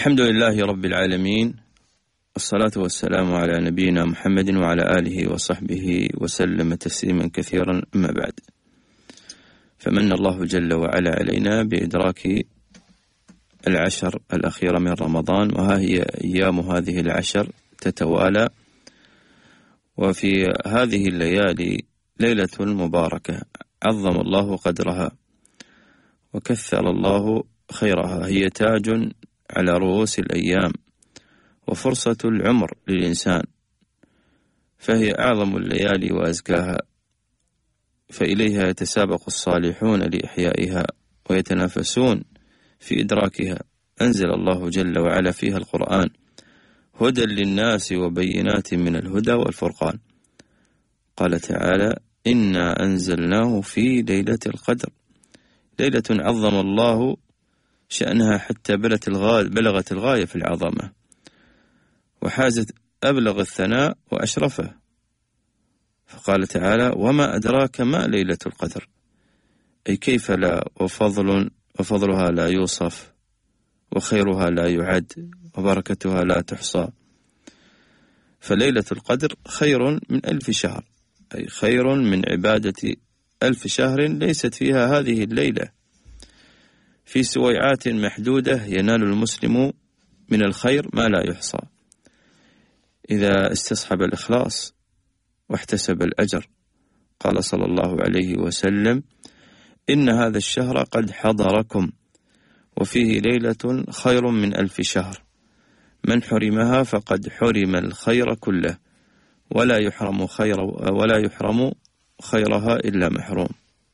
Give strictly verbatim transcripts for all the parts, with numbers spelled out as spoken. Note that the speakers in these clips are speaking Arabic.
الحمد لله رب العالمين، والصلاة والسلام على نبينا محمد وعلى آله وصحبه وسلم تسليما كثيرا. أما بعد، فمن الله جل وعلا علينا بإدراك العشر الأخيرة من رمضان، وها هي أيام هذه العشر تتوالى، وفي هذه الليالي ليلة مباركة عظم الله قدرها وكثر الله خيرها، هي تاج على رؤوس الأيام وفرصة العمر للإنسان، فهي أعظم الليالي وأزكاها، فإليها يتسابق الصالحون لإحيائها ويتنافسون في إدراكها. أنزل الله جل وعلا فيها القرآن هدى للناس وبينات من الهدى والفرقان. قال تعالى: إنا أنزلناه في ليلة القدر، ليلة عظم الله شأنها حتى بلغت الغاية في العظمة، وحازت أبلغ الثناء وأشرفه. فقال تعالى: وما أدراك ما ليلة القدر، أي كيف لا، وفضل وفضلها لا يوصف، وخيرها لا يعد، وبركتها لا تحصى. فليلة القدر خير من ألف شهر، أي خير من عبادة ألف شهر ليست فيها هذه الليلة. في سويعات محدودة ينال المسلم من الخير ما لا يحصى إذا استصحب الإخلاص واحتسب الأجر. قال صلى الله عليه وسلم: إن هذا الشهر قد حضركم، وفيه ليلة خير من ألف شهر، من حرمها فقد حرم الخير كله، ولا يحرم خير ولا يحرم خيرها إلا محروم.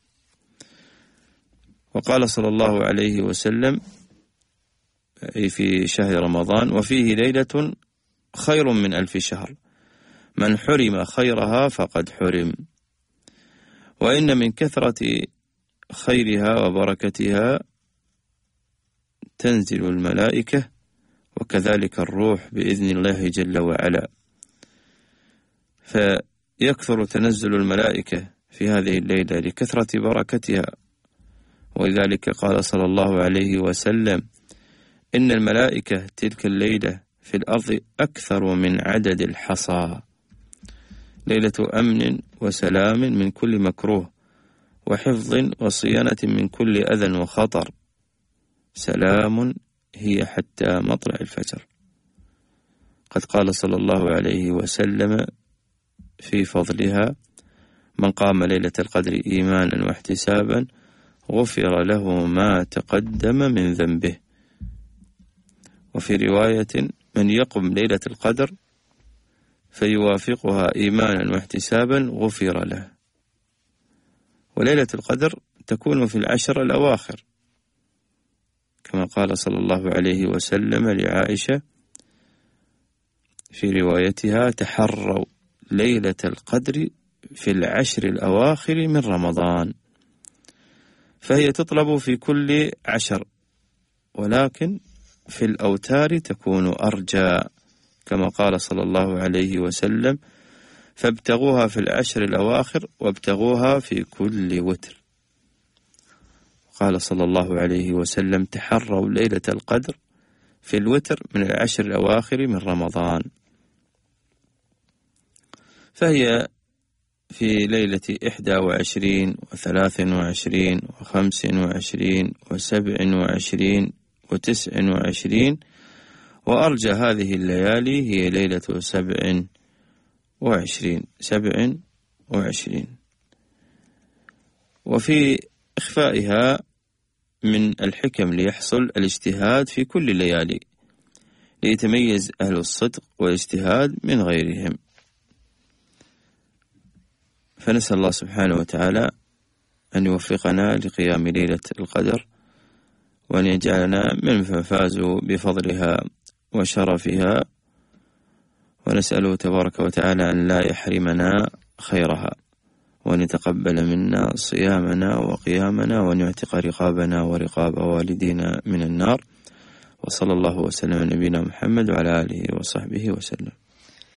وقال صلى الله عليه وسلم أي في شهر رمضان: وفيه ليلة خير من ألف شهر، من حرم خيرها فقد حرم. وإن من كثرة خيرها وبركتها تنزل الملائكة، وكذلك الروح بإذن الله جل وعلا، فيكثر تنزل الملائكة في هذه الليلة لكثرة بركتها. ولذلك قال صلى الله عليه وسلم: إن الملائكة تلك الليلة في الأرض أكثر من عدد الحصى، ليلة أمن وسلام من كل مكروه، وحفظ وصيانة من كل أذى وخطر، سلام هي حتى مطلع الفجر. قد قال صلى الله عليه وسلم في فضلها: من قام ليلة القدر إيمانا واحتسابا غفر له ما تقدم من ذنبه. وفي رواية: من يقم ليلة القدر فيوافقها إيمانا واحتسابا غفر له. وليلة القدر تكون في العشر الأواخر، كما قال صلى الله عليه وسلم لعائشة في روايتها: تحروا ليلة القدر في العشر الأواخر من رمضان. فهي تطلب في كل عشر، ولكن في الأوتار تكون أرجى، كما قال صلى الله عليه وسلم: فابتغوها في العشر الأواخر وابتغوها في كل وتر. قال صلى الله عليه وسلم: تحروا ليلة القدر في الوتر من العشر الأواخر من رمضان. فهي في ليلة إحدى وعشرين وثلاث وعشرين وخمس وعشرين وسبع وعشرين وتسع وعشرين، وأرجى هذه الليالي هي ليلة سبع وعشرين سبع وعشرين. وفي إخفائها من الحكم ليحصل الاجتهاد في كل الليالي، ليتميز أهل الصدق والاجتهاد من غيرهم. فنسأل الله سبحانه وتعالى أن يوفقنا لقيام ليلة القدر، وأن يجعلنا ممن فازوا بفضلها وشرفها، ونسأله تبارك وتعالى أن لا يحرمنا خيرها، وأن يتقبل منا صيامنا وقيامنا، وأن يعتق رقابنا ورقاب والدينا من النار. وصلى الله وسلم على نبينا محمد وعلى آله وصحبه وسلم.